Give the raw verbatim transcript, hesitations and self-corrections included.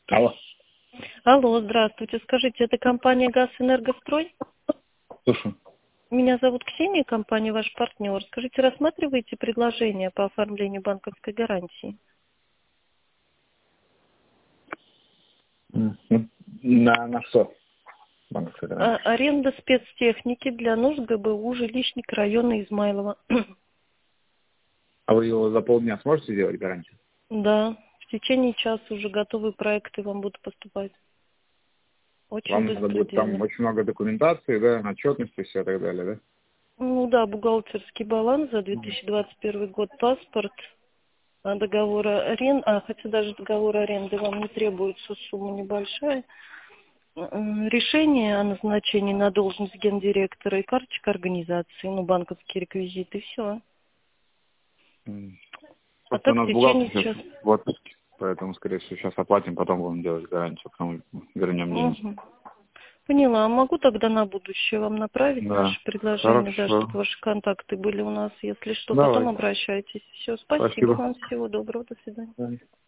Алло. Алло, здравствуйте. Скажите, это компания «Газэнергострой»? Слушаю. Меня зовут Ксения, компания «Ваш партнер». Скажите, рассматриваете предложение по оформлению банковской гарантии? Мгм. На, на что? Банковская А, гарантия. аренда спецтехники для нужд ГБУ жилищник района Измайлова. А вы его за полдня сможете сделать гарантию? Да, в течение часа уже готовые проекты вам будут поступать. Очень Вам надо быстро будет там делаем. очень много документации, да, отчетности, все и так далее, да? Ну да, бухгалтерский баланс за две тысячи двадцать первый год, паспорт, а договор аренды, а хотя даже договор аренды вам не требуется, сумма небольшая. М, Решение о назначении на должность гендиректора и карточка организации, ну, банковские реквизиты, все. М. А Просто у так в нас бухгалтер течение сейчас часа. в отпуске, поэтому, скорее всего, сейчас оплатим, потом будем делать гарантию, потом вернем деньги. Мгм. Поняла. А могу тогда на будущее вам направить Да. наше предложение, да, Хорошо. чтобы ваши контакты были у нас. Если что, потом Давай. обращайтесь. Все, спасибо Спасибо. вам. Всего доброго. До свидания. Да.